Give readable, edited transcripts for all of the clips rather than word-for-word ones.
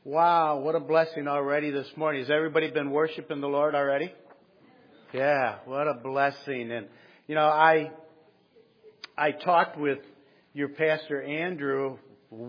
Wow, what a blessing already this morning. Has everybody been worshiping the Lord already? Yeah, what a blessing. And, I talked with your Pastor Andrew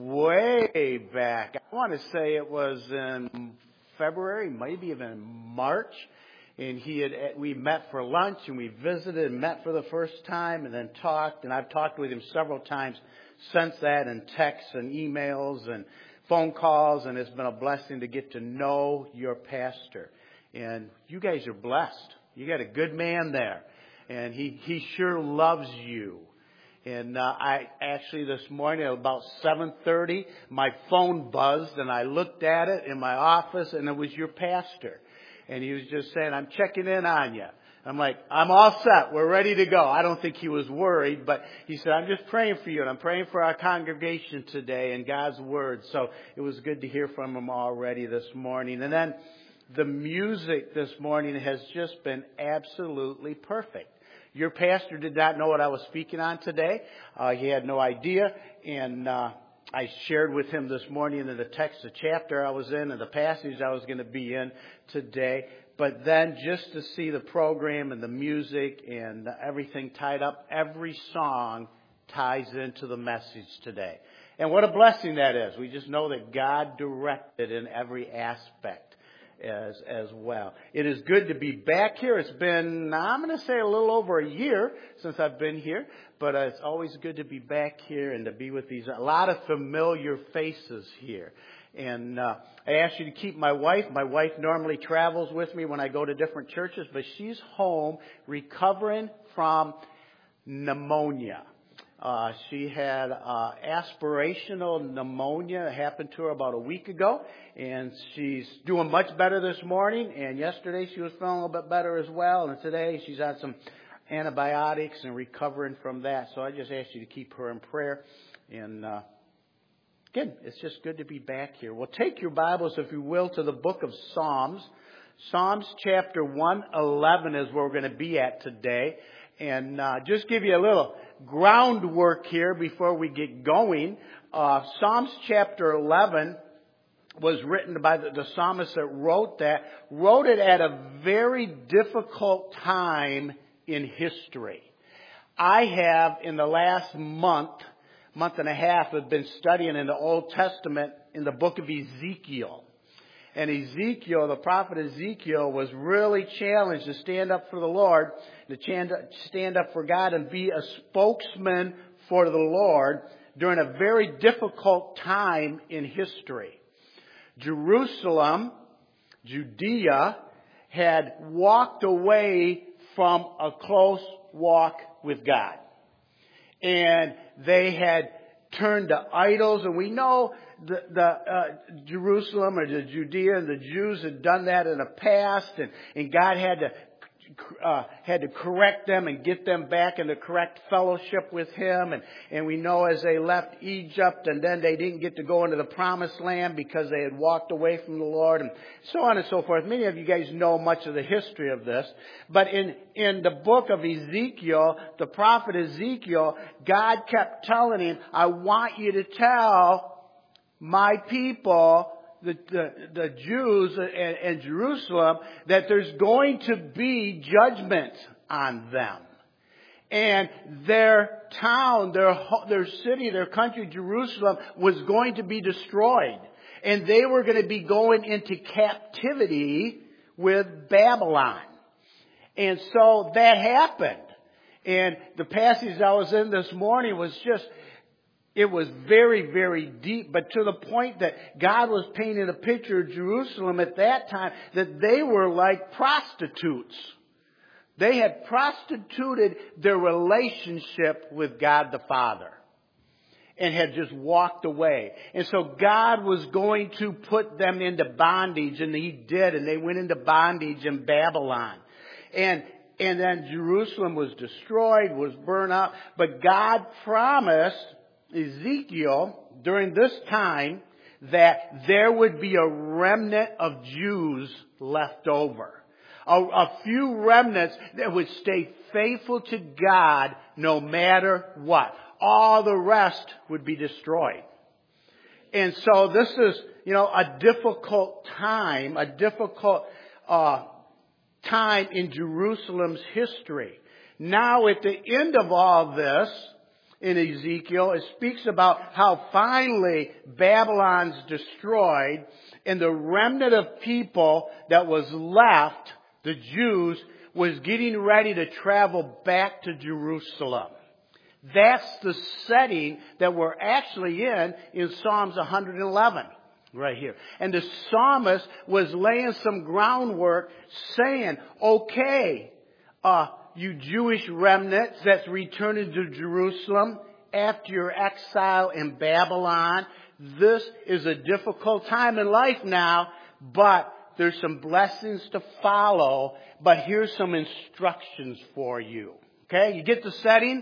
way back. I want to say it was in February, maybe even March. And we met for lunch and we visited and met for the first time and then talked. And I've talked with him several times since that, and texts and emails and phone calls, and it's been a blessing to get to know your pastor. And you guys are blessed. You got a good man there, and he sure loves you. And I actually this morning at about 7:30, my phone buzzed, and I looked at it in my office, and it was your pastor. And he was just saying, "I'm checking in on you." I'm like, "I'm all set. We're ready to go." I don't think he was worried, but he said, "I'm just praying for you, and I'm praying for our congregation today and God's Word." So it was good to hear from him already this morning. And then the music this morning has just been absolutely perfect. Your pastor did not know what I was speaking on today. He had no idea. And I shared with him this morning in the text the chapter I was in and the passage I was going to be in today. But then just to see the program and the music and everything tied up, every song ties into the message today. And what a blessing that is. We just know that God directed in every aspect as well. It is good to be back here. It's been, I'm going to say, a little over a year since I've been here. But it's always good to be back here and to be with a lot of familiar faces here. And I asked you to keep my wife. My wife normally travels with me when I go to different churches, but she's home recovering from pneumonia. She had aspirational pneumonia. It happened to her about a week ago, and she's doing much better this morning. And yesterday she was feeling a little bit better as well, and today she's had some antibiotics and recovering from that. So I just asked you to keep her in prayer. And again, it's just good to be back here. Well, take your Bibles, if you will, to the book of Psalms. Psalms chapter 111 is where we're going to be at today. And just give you a little groundwork here before we get going. Psalms chapter 11 was written by the psalmist that wrote it at a very difficult time in history. I have, in the last month and a half, have been studying in the Old Testament in the book of Ezekiel. And Ezekiel, the prophet Ezekiel, was really challenged to stand up for the Lord, to stand up for God and be a spokesman for the Lord during a very difficult time in history. Jerusalem, Judea, had walked away from a close walk with God. And they had turned to idols, and we know Jerusalem or the Judea and the Jews had done that in the past, and God had to correct them and get them back into correct fellowship with Him. And we know as they left Egypt, and then they didn't get to go into the promised land because they had walked away from the Lord, and so on and so forth. Many of you guys know much of the history of this. But in the book of Ezekiel, the prophet Ezekiel, God kept telling him, "I want you to tell my people, the Jews and Jerusalem, that there's going to be judgment on them. And their town, their city, their country, Jerusalem, was going to be destroyed. And they were going to be going into captivity with Babylon." And so that happened. And the passage I was in this morning was it was very, very deep, but to the point that God was painting a picture of Jerusalem at that time that they were like prostitutes. They had prostituted their relationship with God the Father and had just walked away. And so God was going to put them into bondage, and He did, and they went into bondage in Babylon. And then Jerusalem was destroyed, was burned up, but God promised Ezekiel during this time that there would be a remnant of Jews left over. A few remnants that would stay faithful to God no matter what. All the rest would be destroyed. And so this is, a difficult time, time in Jerusalem's history. Now at the end of all this, in Ezekiel, it speaks about how finally Babylon's destroyed and the remnant of people that was left, the Jews, was getting ready to travel back to Jerusalem. That's the setting that we're actually in Psalms 111. Right here. And the psalmist was laying some groundwork saying, okay, you Jewish remnants that's returning to Jerusalem after your exile in Babylon, this is a difficult time in life now, but there's some blessings to follow, but here's some instructions for you. Okay, you get the setting?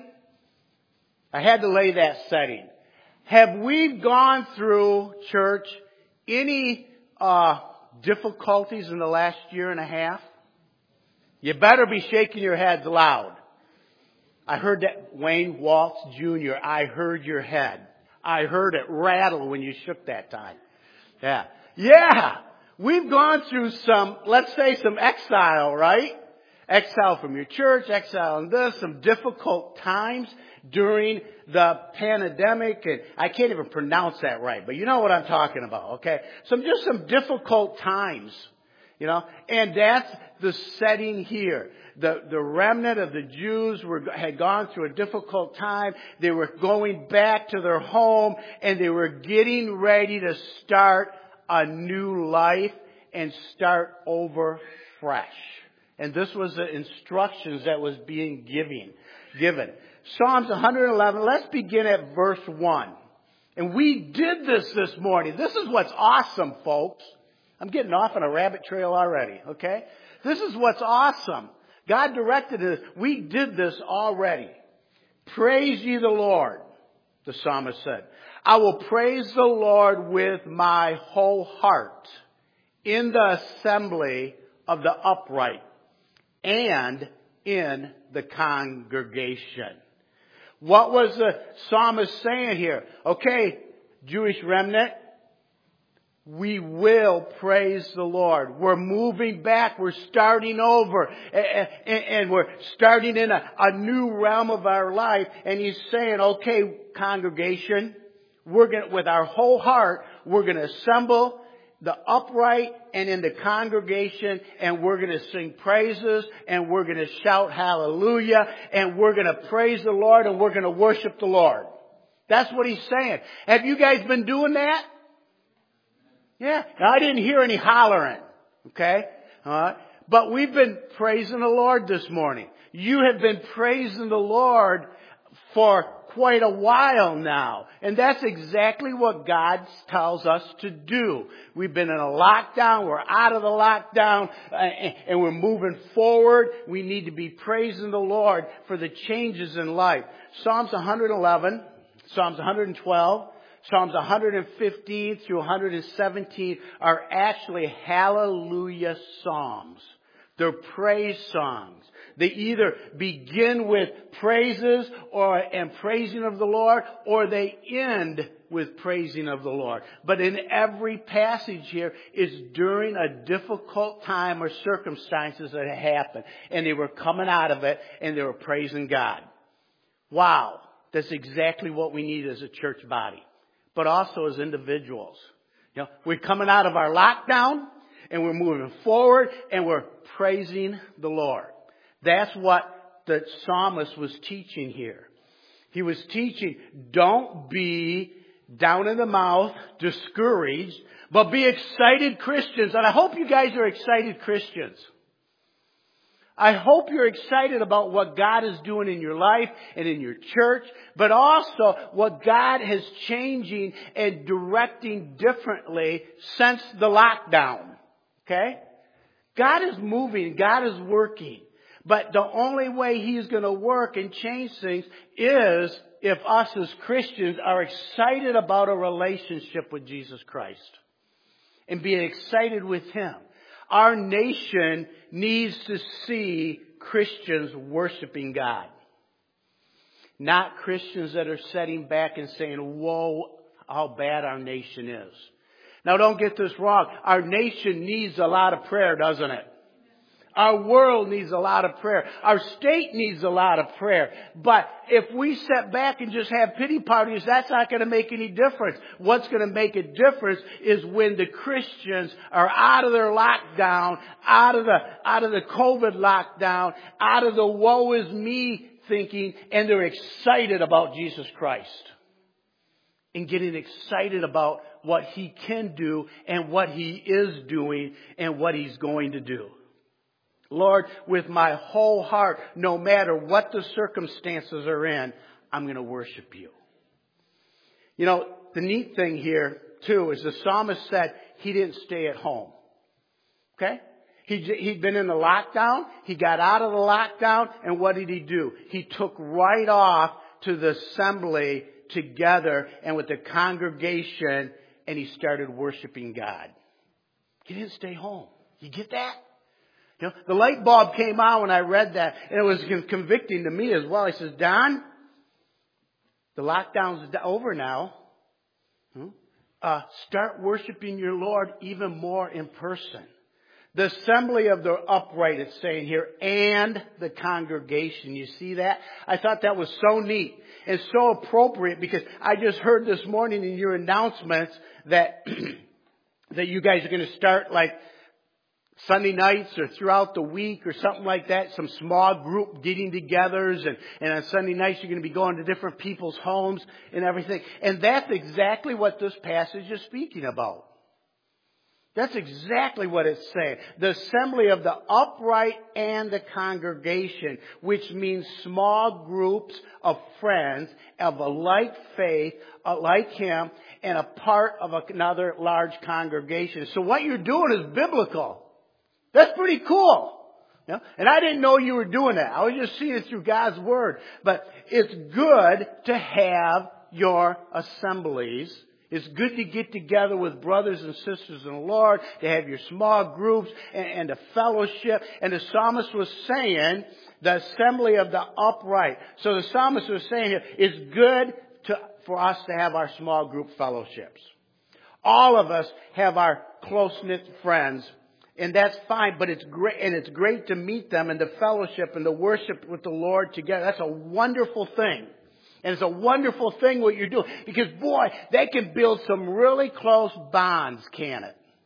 I had to lay that setting. Have we gone through, church, any difficulties in the last year and a half? You better be shaking your heads loud. I heard that, Wayne Waltz Jr., I heard your head. I heard it rattle when you shook that time. Yeah. We've gone through some, let's say some exile, right? Exile from your church, exile in this, some difficult times during the pandemic, and I can't even pronounce that right, but you know what I'm talking about, okay? Just some difficult times, and that's the setting here. The remnant of the Jews had gone through a difficult time. They were going back to their home, and they were getting ready to start a new life and start over fresh. And this was the instructions that was being given. Psalms 111, let's begin at verse 1. And we did this morning. This is what's awesome, folks. I'm getting off on a rabbit trail already, okay? This is what's awesome. God directed us. We did this already. Praise ye the Lord, the psalmist said. I will praise the Lord with my whole heart in the assembly of the upright and in the congregation. What was the psalmist saying here? Okay, Jewish remnant, we will praise the Lord. We're moving back. We're starting over. And we're starting in a new realm of our life. And he's saying, okay, congregation, with our whole heart, we're going to assemble the upright and in the congregation, and we're going to sing praises, and we're going to shout hallelujah, and we're going to praise the Lord, and we're going to worship the Lord. That's what he's saying. Have you guys been doing that? Yeah. Now, I didn't hear any hollering. Okay? All right. But we've been praising the Lord this morning. You have been praising the Lord for quite a while now. And that's exactly what God tells us to do. We've been in a lockdown. We're out of the lockdown. And we're moving forward. We need to be praising the Lord for the changes in life. Psalms 111, Psalms 112, Psalms 115 through 117 are actually hallelujah psalms. They're praise songs. They either begin with praises and praising of the Lord, or they end with praising of the Lord. But in every passage here is during a difficult time or circumstances that had happened. And they were coming out of it and they were praising God. Wow. That's exactly what we need as a church body. But also as individuals. We're coming out of our lockdown and we're moving forward and we're praising the Lord. That's what the psalmist was teaching here. He was teaching, don't be down in the mouth, discouraged, but be excited Christians. And I hope you guys are excited Christians. I hope you're excited about what God is doing in your life and in your church, but also what God is changing and directing differently since the lockdown. Okay? God is moving. God is working. But the only way He's going to work and change things is if us as Christians are excited about a relationship with Jesus Christ and being excited with Him. Our nation needs to see Christians worshiping God. Not Christians that are sitting back and saying, whoa, how bad our nation is. Now don't get this wrong. Our nation needs a lot of prayer, doesn't it? Our world needs a lot of prayer. Our state needs a lot of prayer. But if we sit back and just have pity parties, that's not going to make any difference. What's going to make a difference is when the Christians are out of their lockdown, out of the COVID lockdown, out of the woe is me thinking, and they're excited about Jesus Christ. And getting excited about what He can do and what He is doing and what He's going to do. Lord, with my whole heart, no matter what the circumstances are in, I'm going to worship You. You know, the neat thing here, too, is the psalmist said he didn't stay at home. Okay? He'd been in the lockdown. He got out of the lockdown. And what did he do? He took right off to the assembly together and with the congregation, and he started worshiping God. He didn't stay home. You get that? You know, the light bulb came on when I read that, and it was convicting to me as well. He says, Don, the lockdown's over now. Start worshiping your Lord even more in person. The assembly of the upright, it's saying here, and the congregation. You see that? I thought that was so neat and so appropriate, because I just heard this morning in your announcements that that you guys are going to start like Sunday nights or throughout the week or something like that, some small group getting togethers, and on Sunday nights you're going to be going to different people's homes and everything. And that's exactly what this passage is speaking about. That's exactly what it's saying. The assembly of the upright and the congregation, which means small groups of friends of a like faith, like him, and a part of another large congregation. So what you're doing is biblical. That's pretty cool. You know? And I didn't know you were doing that. I was just seeing it through God's Word. But it's good to have your assemblies. It's good to get together with brothers and sisters in the Lord, to have your small groups and a fellowship. And the psalmist was saying, the assembly of the upright. So the psalmist was saying here, it's good for us to have our small group fellowships. All of us have our close-knit friends. And that's fine, but it's great, and it's great to meet them and the fellowship and the worship with the Lord together. That's a wonderful thing. And it's a wonderful thing what you're doing. Because boy, that can build some really close bonds, can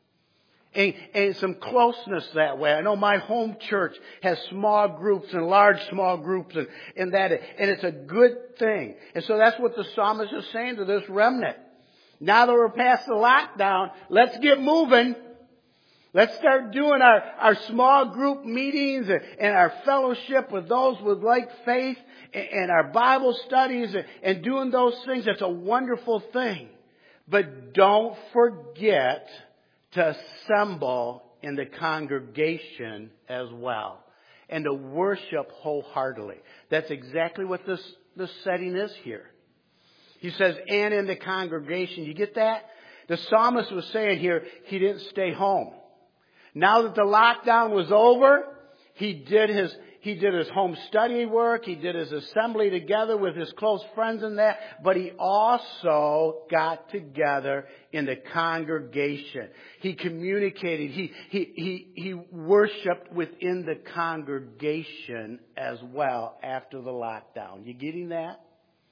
it? And some closeness that way. I know my home church has small groups and large small groups and it's a good thing. And so that's what the psalmist is saying to this remnant. Now that we're past the lockdown, let's get moving. Let's start doing our small group meetings and our fellowship with those with like faith and our Bible studies and doing those things. That's a wonderful thing. But don't forget to assemble in the congregation as well and to worship wholeheartedly. That's exactly what this setting is here. He says, and in the congregation. You get that? The psalmist was saying here, he didn't stay home. Now that the lockdown was over, he did his home study work. He did his assembly together with his close friends in that. But he also got together in the congregation. He communicated. He worshiped within the congregation as well after the lockdown. You getting that?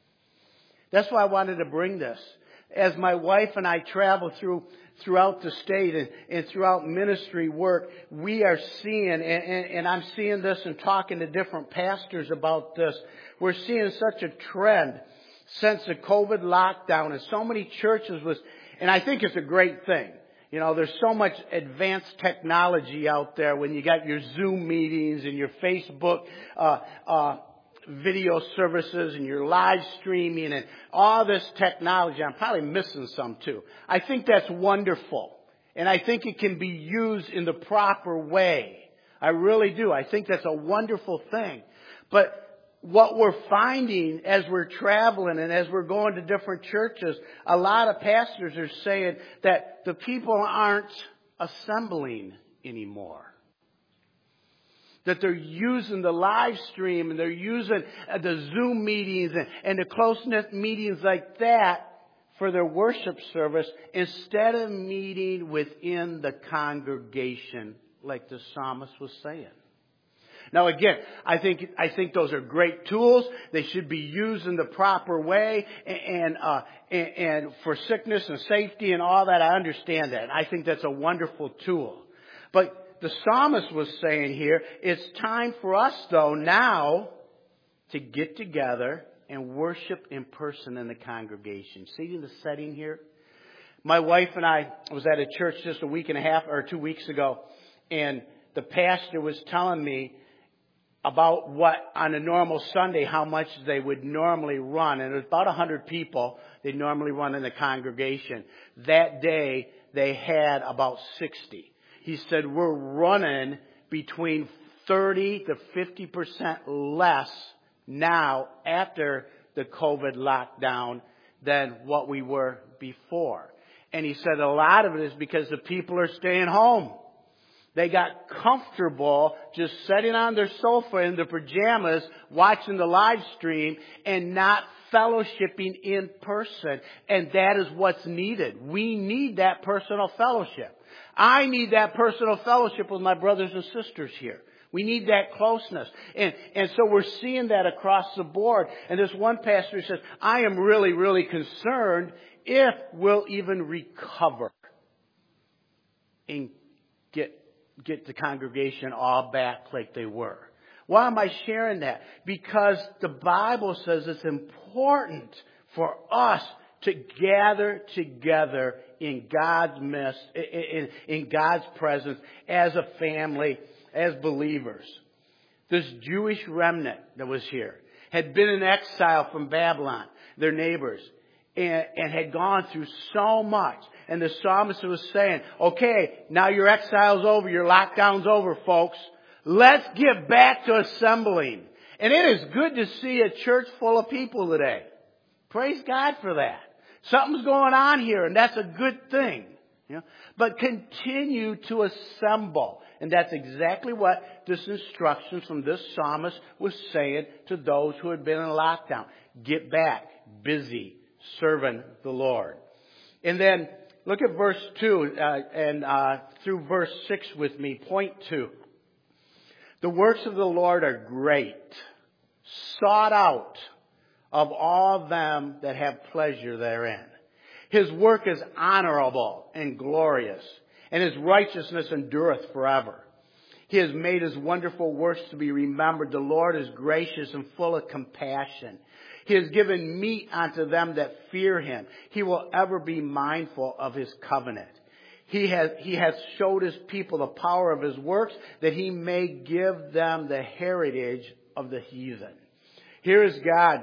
That's why I wanted to bring this. As my wife and I travel throughout the state and throughout ministry work, we are seeing, and I'm seeing this and talking to different pastors about this, we're seeing such a trend since the COVID lockdown, and so many churches and I think it's a great thing. You know, there's so much advanced technology out there when you got your Zoom meetings and your Facebook video services and your live streaming and all this technology. I'm probably missing some too. I think that's wonderful. And I think it can be used in the proper way. I really do. I think that's a wonderful thing. But what we're finding as we're traveling and as we're going to different churches, a lot of pastors are saying that the people aren't assembling anymore. That they're using the live stream and they're using the Zoom meetings and the close-knit meetings like that for their worship service instead of meeting within the congregation like the psalmist was saying. Now again, I think those are great tools. They should be used in the proper way and for sickness and safety and all that. I understand that. I think that's a wonderful tool. But the psalmist was saying here, it's time for us though now to get together and worship in person in the congregation. Seeing the setting here? My wife and I was at a church just a week and a half or 2 weeks ago, and the pastor was telling me about what on a normal Sunday, how much they would normally run. And it was about 100 people they normally run in the congregation. That day, they had about 60. He said, we're running between 30 to 50% less now after the COVID lockdown than what we were before. And he said a lot of it is because the people are staying home. They got comfortable just sitting on their sofa in their pajamas, watching the live stream and not fellowshipping in person. And that is what's needed. We need that personal fellowship. I need that personal fellowship with my brothers and sisters here. We need that closeness. And so we're seeing that across the board. And this one pastor says, I am really, really concerned if we'll even recover and get the congregation all back like they were. Why am I sharing that? Because the Bible says it's important for us to gather together in God's midst, in God's presence, as a family, as believers. This Jewish remnant that was here had been in exile from Babylon, their neighbors, and had gone through so much. And the psalmist was saying, okay, now your exile's over, your lockdown's over, folks. Let's get back to assembling. And it is good to see a church full of people today. Praise God for that. Something's going on here, and that's a good thing. You know? But continue to assemble. And that's exactly what this instruction from this psalmist was saying to those who had been in lockdown. Get back, busy, serving the Lord. And then look at verse 2 and through verse 6 with me. Point 2. The works of the Lord are great, sought out of all them that have pleasure therein. His work is honorable and glorious, and His righteousness endureth forever. He has made His wonderful works to be remembered. The Lord is gracious and full of compassion. He has given meat unto them that fear Him. He will ever be mindful of His covenant. He has showed His people the power of His works, that He may give them the heritage of the heathen. Here is God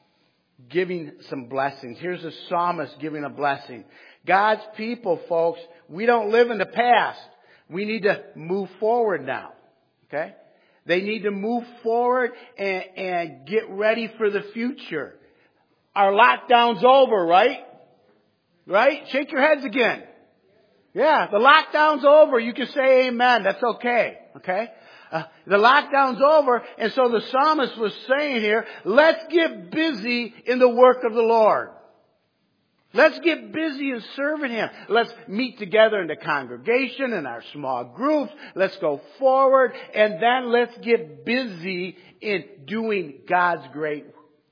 giving some blessings. Here's the psalmist giving a blessing. God's people, folks, we don't live in the past. We need to move forward now. Okay? They need to move forward and get ready for the future. Our lockdown's over, right? Right? Shake your heads again. Yeah, the lockdown's over. You can say amen. That's okay. Okay? The lockdown's over. And so the psalmist was saying here, let's get busy in the work of the Lord. Let's get busy in serving Him. Let's meet together in the congregation, in our small groups. Let's go forward. And then let's get busy in doing God's great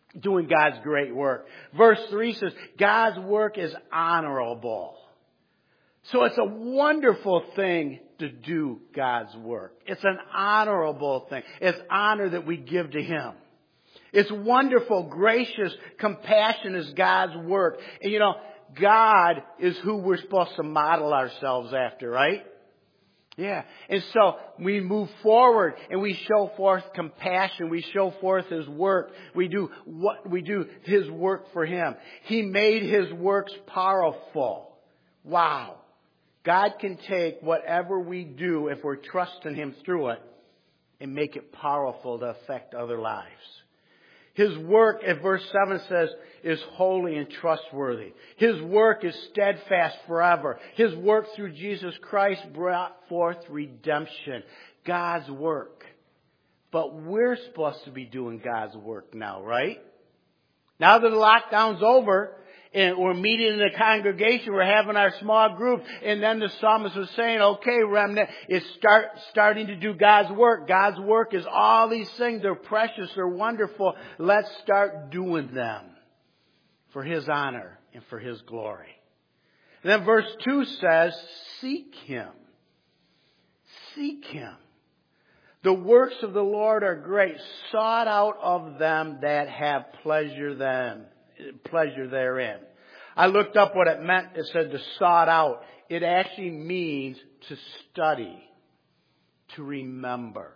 work. Verse 3 says, God's work is honorable. So it's a wonderful thing to do God's work. It's an honorable thing. It's honor that we give to Him. It's wonderful, gracious, compassion is God's work. And you know, God is who we're supposed to model ourselves after, right? Yeah. And so we move forward and we show forth compassion. We show forth His work. We do His work for Him. He made His works powerful. Wow. God can take whatever we do, if we're trusting Him through it, and make it powerful to affect other lives. His work, as verse 7 says, is holy and trustworthy. His work is steadfast forever. His work through Jesus Christ brought forth redemption. God's work. But we're supposed to be doing God's work now, right? Now that the lockdown's over And we're meeting in the congregation. We're having our small group. And then the psalmist was saying, okay, remnant, it's starting to do God's work. God's work is all these things. They're precious. They're wonderful. Let's start doing them for His honor and for His glory. And then verse 2 says, seek Him. Seek Him. The works of the Lord are great, sought out of them that have pleasure therein. I looked up what it meant. It said to sought out. It actually means to study, to remember.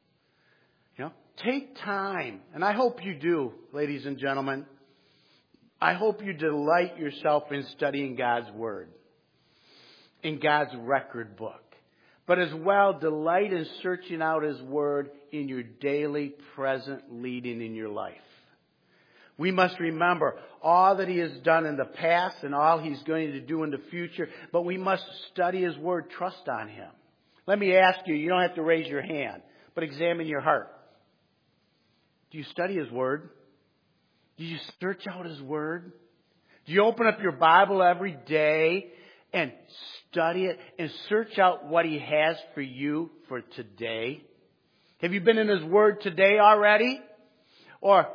Take time, and I hope you do, ladies and gentlemen. I hope you delight yourself in studying God's Word, in God's record book. But as well, delight in searching out His Word in your daily present leading in your life. We must remember all that He has done in the past and all He's going to do in the future. But we must study His Word, trust on Him. Let me ask you, you don't have to raise your hand, but examine your heart. Do you study His Word? Do you search out His Word? Do you open up your Bible every day and study it and search out what He has for you for today? Have you been in His Word today already? Or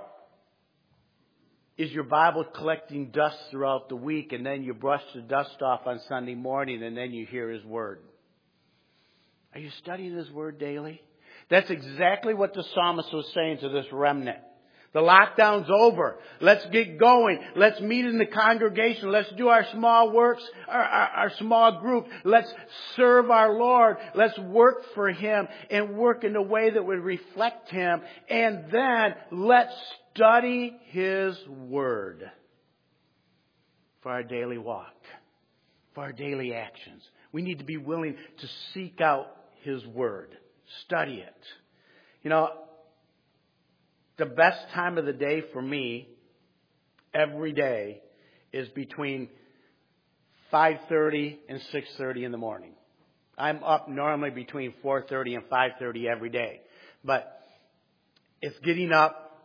is your Bible collecting dust throughout the week and then you brush the dust off on Sunday morning and then you hear His Word? Are you studying His Word daily? That's exactly what the psalmist was saying to this remnant. The lockdown's over. Let's get going. Let's meet in the congregation. Let's do our small works, our small group. Let's serve our Lord. Let's work for Him and work in a way that would reflect Him. And then let's study His Word for our daily walk, for our daily actions. We need to be willing to seek out His Word. Study it. The best time of the day for me, every day, is between 5:30 and 6:30 in the morning. I'm up normally between 4:30 and 5:30 every day. But it's getting up,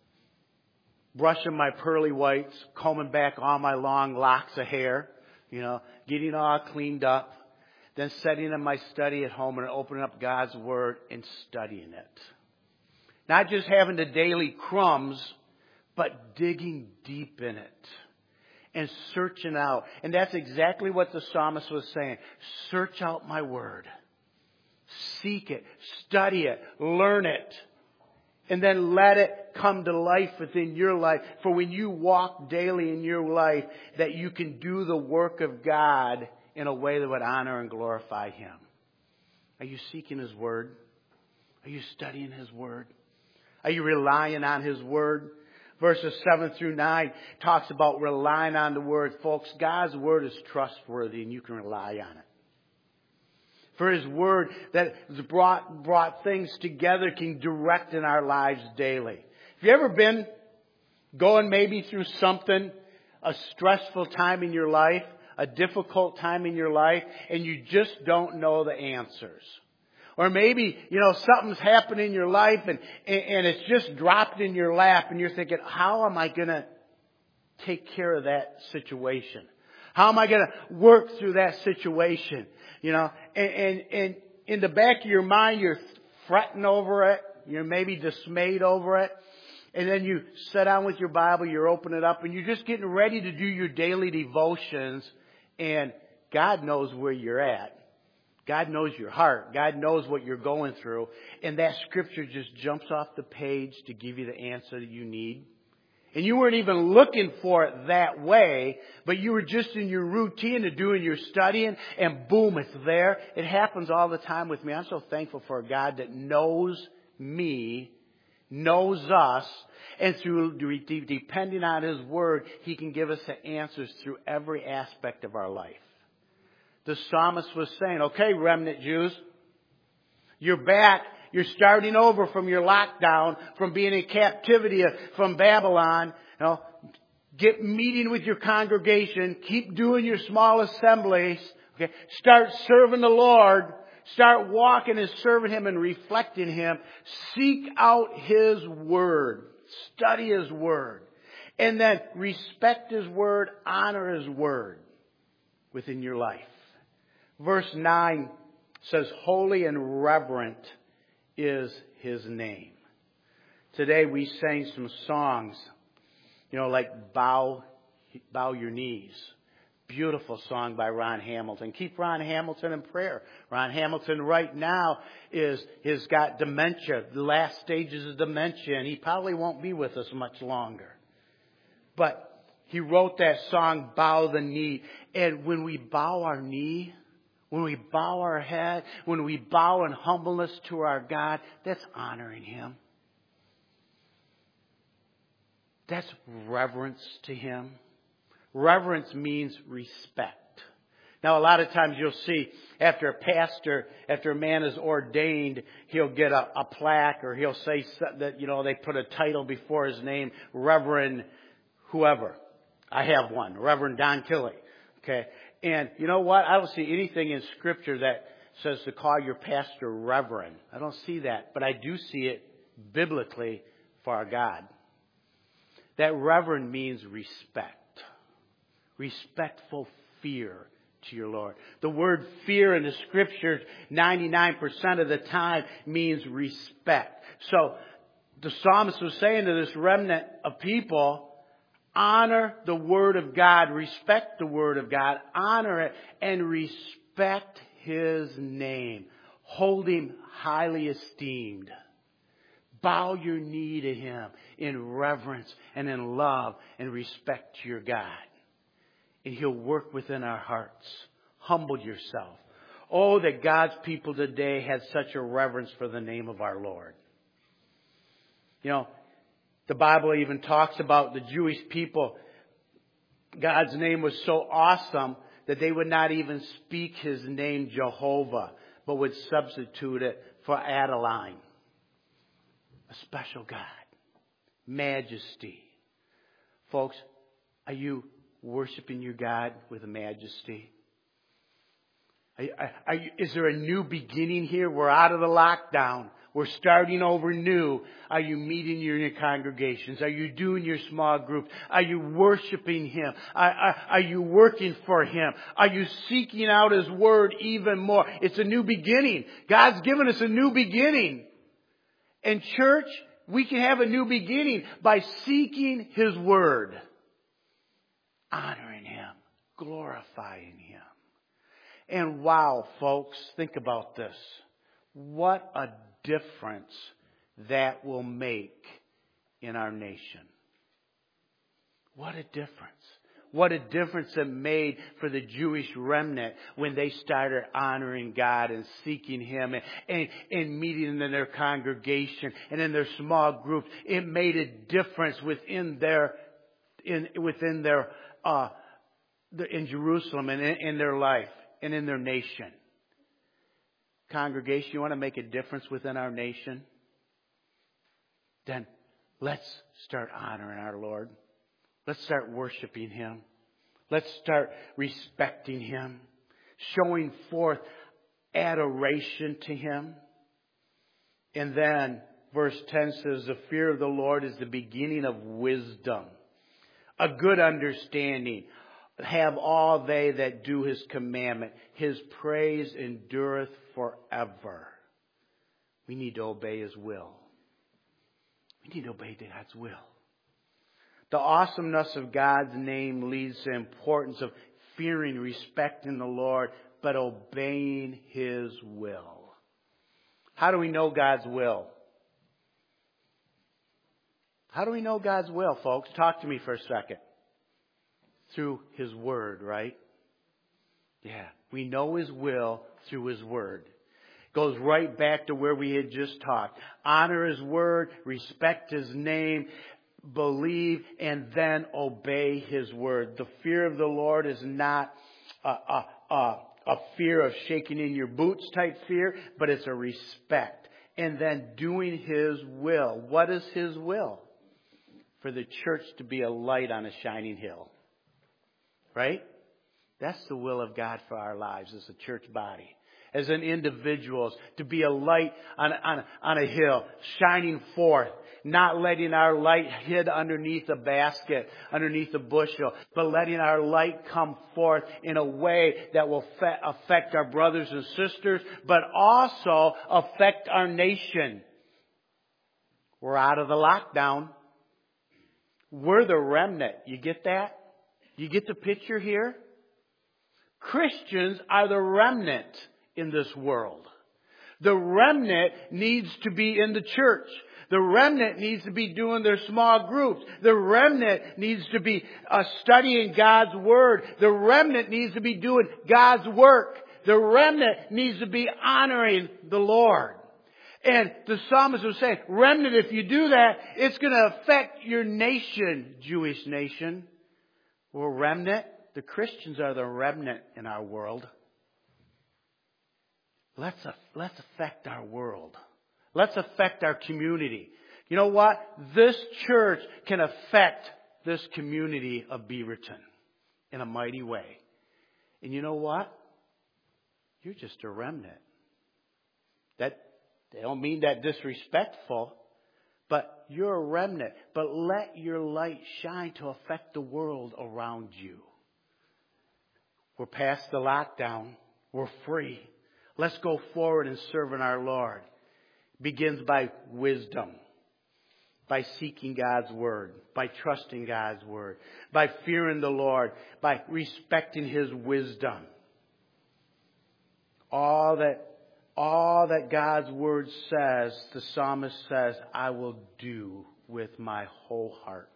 brushing my pearly whites, combing back all my long locks of hair, getting all cleaned up, then setting in my study at home and opening up God's Word and studying it. Not just having the daily crumbs, but digging deep in it and searching out. And that's exactly what the psalmist was saying. Search out my Word. Seek it. Study it. Learn it. And then let it come to life within your life. For when you walk daily in your life, that you can do the work of God in a way that would honor and glorify Him. Are you seeking His Word? Are you studying His Word? Are you relying on His Word? Verses 7 through 9 talks about relying on the Word. Folks, God's Word is trustworthy and you can rely on it. For His Word that has brought things together can direct in our lives daily. Have you ever been going maybe through something, a stressful time in your life, a difficult time in your life, and you just don't know the answers? Or maybe, something's happened in your life and it's just dropped in your lap and you're thinking, how am I going to take care of that situation? How am I going to work through that situation? And in the back of your mind, you're fretting over it. You're maybe dismayed over it. And then you sit down with your Bible, you open it up, and you're just getting ready to do your daily devotions. And God knows where you're at. God knows your heart. God knows what you're going through. And that scripture just jumps off the page to give you the answer that you need. And you weren't even looking for it that way, but you were just in your routine of doing your studying, and boom, it's there. It happens all the time with me. I'm so thankful for a God that knows me, knows us, and through depending on His Word, He can give us the answers through every aspect of our life. The psalmist was saying, okay, remnant Jews, you're back. You're starting over from your lockdown, from being in captivity from Babylon. Get meeting with your congregation. Keep doing your small assemblies. Okay, start serving the Lord. Start walking and serving Him and reflecting Him. Seek out His Word. Study His Word. And then respect His word, honor His word within your life. Verse 9 says, holy and reverent is His name. Today we sang some songs, like Bow Your Knees. Beautiful song by Ron Hamilton. Keep Ron Hamilton in prayer. Ron Hamilton right now has got dementia, the last stages of dementia, and he probably won't be with us much longer. But he wrote that song, Bow the Knee. And when we bow our knee, when we bow our head, when we bow in humbleness to our God, that's honoring Him. That's reverence to Him. Reverence means respect. Now, a lot of times you'll see after a man is ordained, he'll get a plaque, or he'll say that, they put a title before his name, Reverend whoever. I have one, Reverend Don Tilley. Okay. And you know what? I don't see anything in Scripture that says to call your pastor Reverend. I don't see that, but I do see it biblically for our God. That Reverend means respect. Respectful fear to your Lord. The word fear in the Scriptures 99% of the time means respect. So the psalmist was saying to this remnant of people, honor the Word of God, respect the Word of God, honor it, and respect His name. Hold Him highly esteemed. Bow your knee to Him in reverence and in love and respect to your God. And He'll work within our hearts. Humble yourself. Oh, that God's people today had such a reverence for the name of our Lord. The Bible even talks about the Jewish people. God's name was so awesome that they would not even speak His name Jehovah, but would substitute it for Adeline. A special God. Majesty. Folks, are you worshiping your God with majesty? Is there a new beginning here? We're out of the lockdown. We're starting over new. Are you meeting in your congregations? Are you doing your small groups? Are you worshiping Him? Are you working for Him? Are you seeking out His Word even more? It's a new beginning. God's given us a new beginning. And church, we can have a new beginning by seeking His Word. Honoring Him. Glorifying Him. And wow, folks, think about this. What a difference that will make in our nation. What a difference. What a difference it made for the Jewish remnant when they started honoring God and seeking Him and meeting in their congregation and in their small groups. It made a difference within in Jerusalem and in their life and in their nation. Congregation, you want to make a difference within our nation? Then let's start honoring our Lord. Let's start worshiping Him. Let's start respecting Him. Showing forth adoration to Him. And then verse 10 says, the fear of the Lord is the beginning of wisdom. A good understanding. Have all they that do His commandment. His praise endureth forever. We need to obey His will. We need to obey God's will. The awesomeness of God's name leads to the importance of fearing, respecting the Lord, but obeying His will. How do we know God's will? How do we know God's will, folks? Talk to me for a second. Through His Word, right? Yeah. We know His will through His Word. Goes right back to where we had just talked. Honor His Word, respect His name, believe, and then obey His Word. The fear of the Lord is not a fear of shaking in your boots type fear, but it's a respect. And then doing His will. What is His will? For the church to be a light on a shining hill. Right? That's the will of God for our lives as a church body. as an individuals, to be a light on a hill, shining forth, not letting our light hid underneath a basket, underneath a bushel, but letting our light come forth in a way that will affect our brothers and sisters, but also affect our nation. We're out of the lockdown. We're the remnant. You get that? You get the picture here? Christians are the remnant in this world. The remnant needs to be in the church. The remnant needs to be doing their small groups. The remnant needs to be studying God's Word. The remnant needs to be doing God's work. The remnant needs to be honoring the Lord. And the psalmist was saying, remnant, if you do that, it's going to affect your nation, Jewish nation. Well, remnant, the Christians are the remnant in our world. Let's affect our world. Let's affect our community. You know what? This church can affect this community of Beaverton in a mighty way. And you know what? You're just a remnant. They don't mean that disrespectful, but you're a remnant. But let your light shine to affect the world around you. We're past the lockdown. We're free. Let's go forward in serving our Lord. Begins by wisdom, by seeking God's Word, by trusting God's Word, by fearing the Lord, by respecting His wisdom. All that God's Word says, the psalmist says, I will do with my whole heart.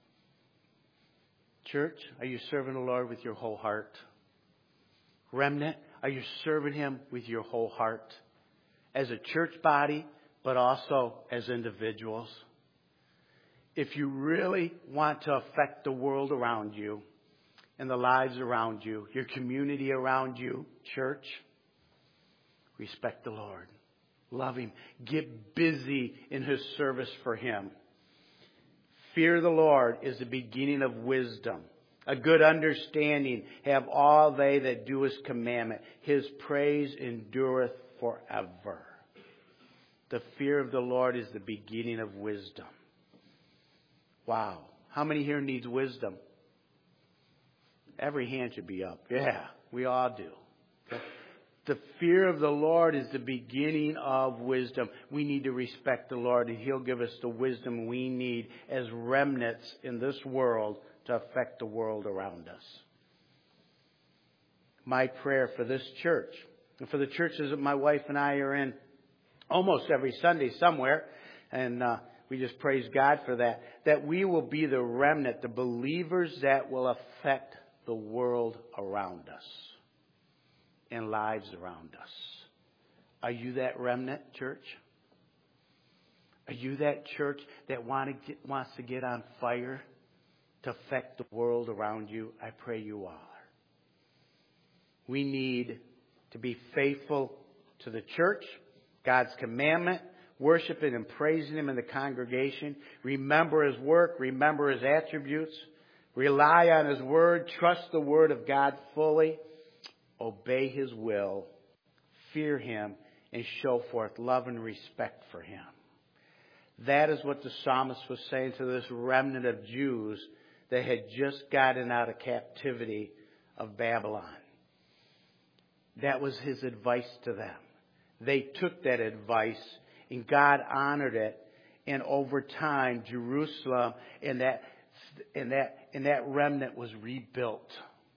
Church, are you serving the Lord with your whole heart? Remnant, are you serving Him with your whole heart? As a church body, but also as individuals. If you really want to affect the world around you and the lives around you, your community around you, church, respect the Lord. Love Him. Get busy in His service for Him. Fear the Lord is the beginning of wisdom. A good understanding have all they that do His commandment. His praise endureth forever. The fear of the Lord is the beginning of wisdom. Wow. How many here needs wisdom? Every hand should be up. Yeah, we all do. The fear of the Lord is the beginning of wisdom. We need to respect the Lord, and He'll give us the wisdom we need as remnants in this world to affect the world around us. My prayer for this church, and for the churches that my wife and I are in almost every Sunday somewhere, and we just praise God for that, that we will be the remnant, the believers that will affect the world around us and lives around us. Are you that remnant, church? Are you that church that wants to get on fire to affect the world around you? I pray you are. We need to be faithful to the church, God's commandment, worshiping and praising Him in the congregation. Remember His work. Remember His attributes. Rely on His Word. Trust the Word of God fully. Obey His will. Fear Him. And show forth love and respect for Him. That is what the psalmist was saying to this remnant of Jews that had just gotten out of captivity of Babylon. That was his advice to them. They took that advice and God honored it. And over time, Jerusalem and that remnant was rebuilt.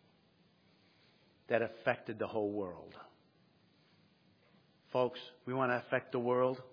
That affected the whole world. Folks, we want to affect the world?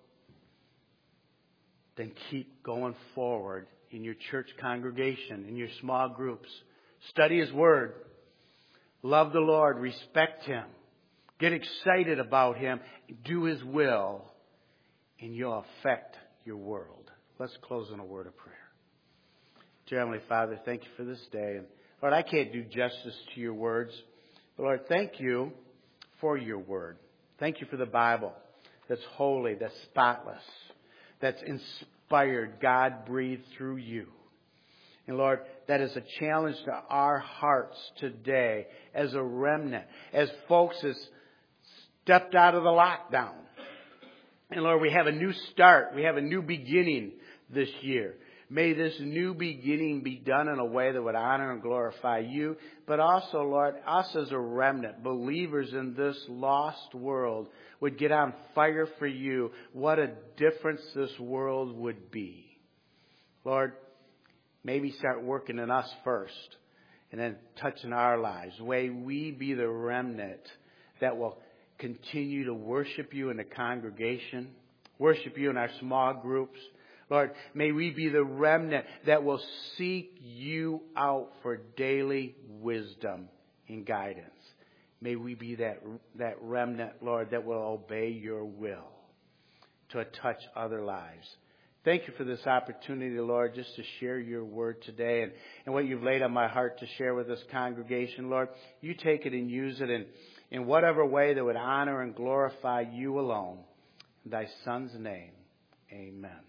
Then keep going forward in your church congregation, in your small groups. Study His Word. Love the Lord. Respect Him. Get excited about Him. Do His will. And you'll affect your world. Let's close in a word of prayer. Dear Heavenly Father, thank you for this day. And Lord, I can't do justice to your words. But Lord, thank you for your Word. Thank you for the Bible that's holy, that's spotless, that's inspired, God-breathed through you. And Lord, that is a challenge to our hearts today as a remnant, as folks as stepped out of the lockdown. And Lord, we have a new start. We have a new beginning this year. May this new beginning be done in a way that would honor and glorify you, but also, Lord, us as a remnant, believers in this lost world, would get on fire for you. What a difference this world would be. Lord, maybe start working in us first and then touching our lives. May we be the remnant that will continue to worship you in the congregation, worship you in our small groups. Lord, may we be the remnant that will seek you out for daily wisdom and guidance. May we be that remnant, Lord, that will obey your will to touch other lives. Thank you for this opportunity, Lord, just to share your word today and what you've laid on my heart to share with this congregation. Lord, you take it and use it in whatever way that would honor and glorify you alone. In thy Son's name, amen.